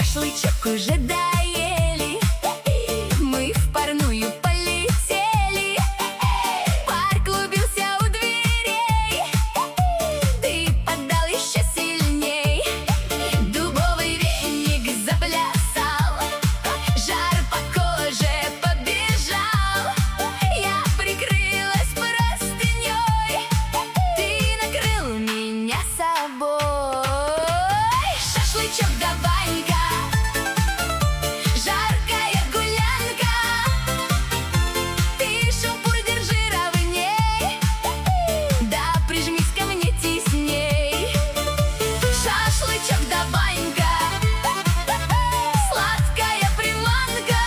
шашлычок уже доели, мы в парную полетели. Пар клубился у дверей, ты поддал еще сильней. Дубовый веник заплясал, жар по коже побежал. Я прикрылась простыней, ты накрыл меня собой. Шашлычок давай-ка, жаркая гулянка, ты шампур держи ровней, да прижмись ко мне тесней. Шашлычок давай-ка, сладкая приманка,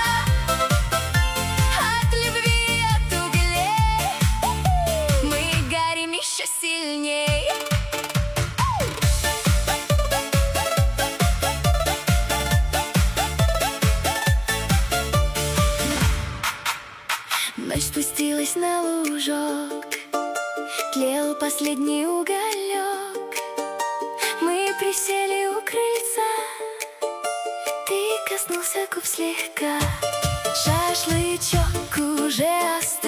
от любви, от углей мы горим еще сильней. Ночь спустилась на лужок, тлел последний уголек. Мы присели у крыльца, ты коснулся губ слегка. Шашлычок уже остыл.